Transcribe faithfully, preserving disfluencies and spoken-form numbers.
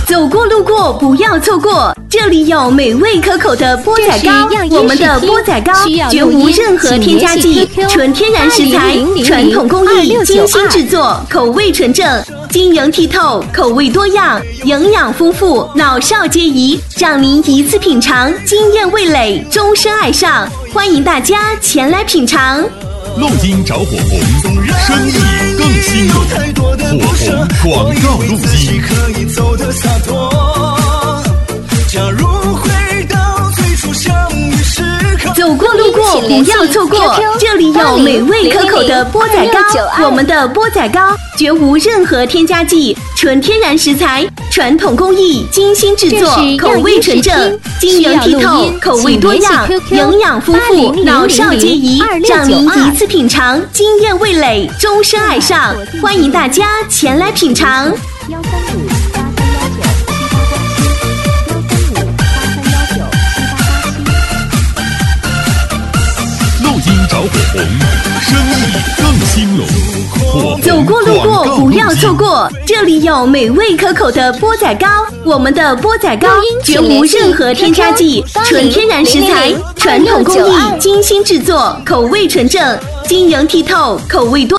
走过路过不要错过，这里有美味可口的钵仔糕，我们的钵仔糕绝无任何添加剂，纯天然食材，传统工艺，精心制作，口味纯正，晶莹剔透，口味多样，营养丰富，老少皆宜，让您一次品尝惊艳味蕾，终身爱上。欢迎大家前来品尝。 路金找火红，生意更兴隆。火红广告路金。 走过路过不要错过，这里有美味可口的钵仔糕，我们的钵仔糕绝无任何添加剂，纯天然食材，传统工艺，精心制作，口味纯正，晶莹剔透，口味多样，营养丰富，老少皆宜，让您一次品尝惊艳味蕾，终身爱上。欢迎大家前来品尝。 幺三五八三幺九七八八七，幺三五八三幺九七八八七。 路金找火红，生意更兴隆。 走过路过不要错过，这里有美味可口的钵仔糕，我们的钵仔糕绝无任何添加剂，纯天然食材，传统工艺，精心制作，口味纯正，晶莹剔透，口味多。